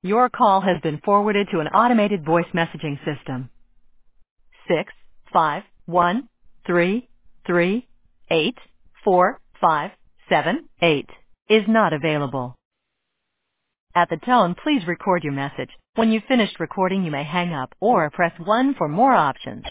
Your call has been forwarded to an automated voice messaging system. 65133845778 is not available. At the tone, please record your message. When you've finished recording, you may hang up or press 1 for more options.